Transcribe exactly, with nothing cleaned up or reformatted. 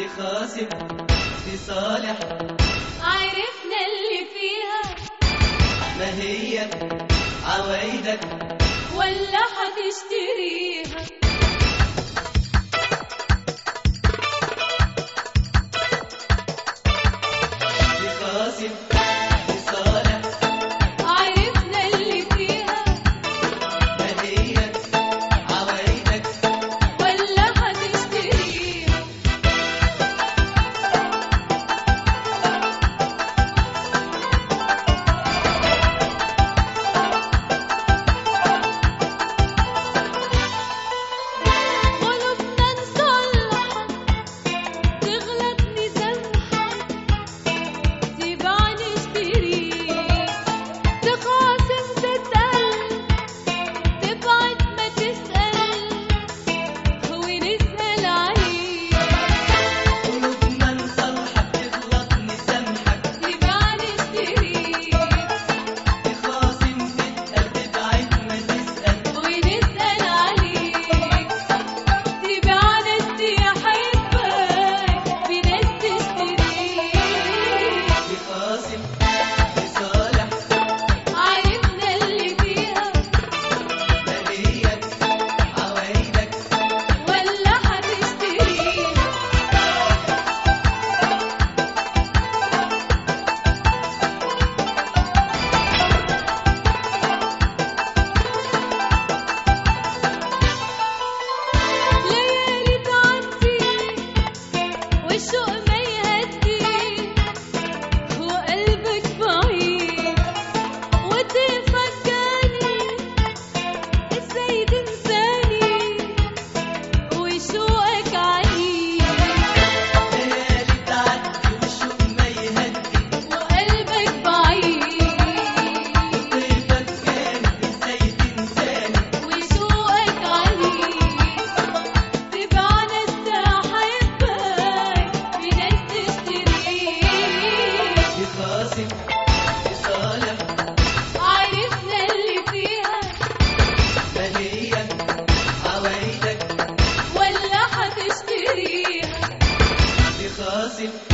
خاسم في صالح عرفنا اللي فيها، ما هي عوايدك ولا هتشتريها؟ في خاسم في صالح عرفنا اللي فيها، ما هي عوايدك ولا هتشتريها؟ قلوبنا نصلحها، تغلط نسامحها، تباع نشتريك، تخاصم تتقل، تبعد ما تسأل، ونسأل عليك. قلوبنا نصلحك تغلط نسامحك تباع نشتريك، تخاصم تتقل تبعد ما تسأل ونسأل عليك. تباع ناس تحبك، في ناس تشتريك. في خاسم في صالح عرفنا اللي فيها، ما هي عوايدك ولا هتشتريها؟ ليالي تعدي والشوق ما يهدي، وقلبك بعيد وتفكرني ازاي تنساني، وشوقك عنيد. ليالي تعدي والشوق ما يهدي وقلبك بعيد وتفكرني ازاي تنساني وشوقك عنيد. تباع ناس تحبك، في ناس تشتريك. في خاسم في صالح عرفنا اللي فيها، ما هي عوايدك ولا هتشتريها؟ في خاسم